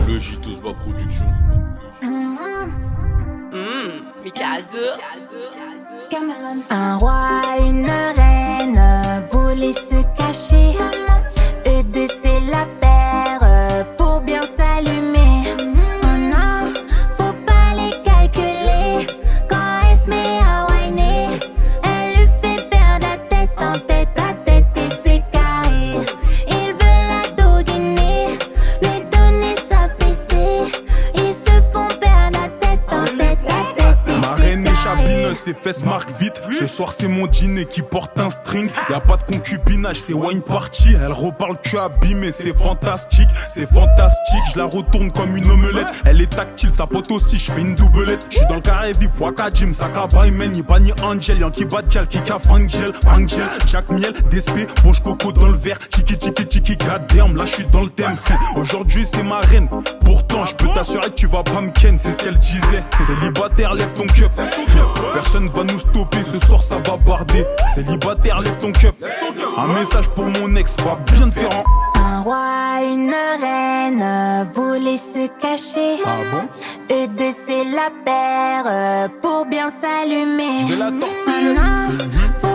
Le J2Sba Production. Mikado. Un roi, une reine voulaient se cacher. Eux deux c'est la paire pour bien s'allumer. Oh non, faut pas les calculer. Quand elle se met à whiner, elle lui fait perdre la tête en tête à tête et c'est carré. Il veut la doguiner, lui donner sa fessée. Ils se font perdre la tête en tête à tête et Ma reine est chabineuse, ses fesses marquent vite. Ce soir c'est mon dîner qui porte un string. Y'a pas de concubinage, c'est wine party. Elle reparle que abîmée, c'est fantastique. C'est fantastique, je la retourne comme une omelette. Elle est tactile, sa pote aussi, je fais une doublette. J'suis dans le carré VIP, Waka Jim, Saka Baymen, Yibani Angel, Yankee Badkal, Kika Fangel, Jack Miel, Despé, Bonche Coco dans le verre, Tiki, goddamn, là j'suis dans le thème. Aujourd'hui c'est ma reine, pourtant j'peux t'assurer que tu vas pas me ken, c'est ce qu'elle disait. Célibataire, lève ton cup. Personne va nous stopper, ce soir ça va barder. Célibataire, lève ton cup. Un message pour mon ex, va bien te faire en... Un roi, une reine voulaient se cacher. Ah bon? Eux deux c'est la paire pour bien s'allumer. Je vais la torpiller. Ah non,